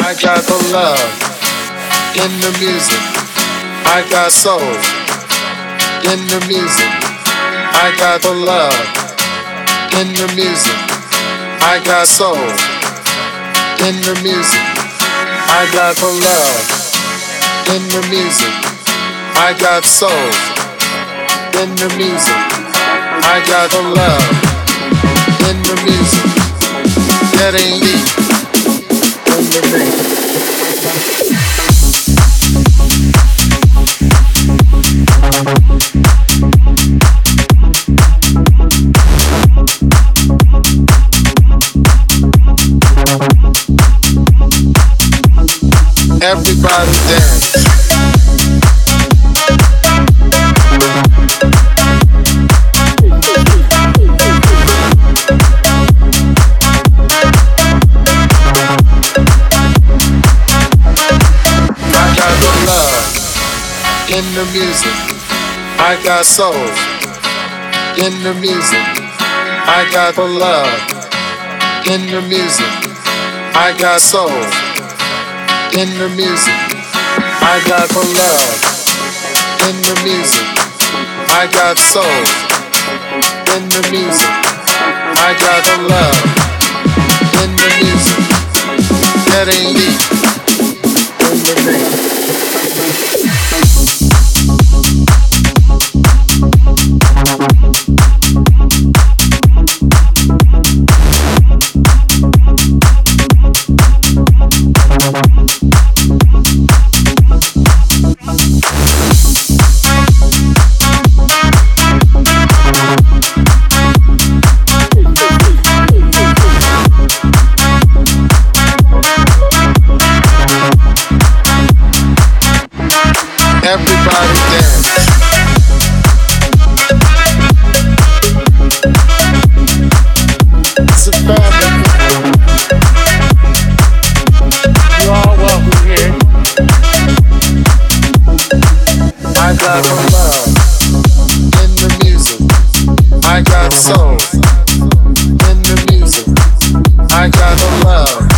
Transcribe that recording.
I got the love in the music. I got soul in the music. I got the love in the music. I got soul in the music. I got the love in the music. I got soul in the music. I got the love in the music. That ain't me in the music. Everybody dance. I got the love in the music. I got soul in the music. I got the love in the music. I got soul in the music. I got the love in the music. I got soul in the music. I got the love in the music. That ain't me in the music. Everybody dance. It's a family. You all welcome here. I got the love in the music. I got soul in the music. I got the love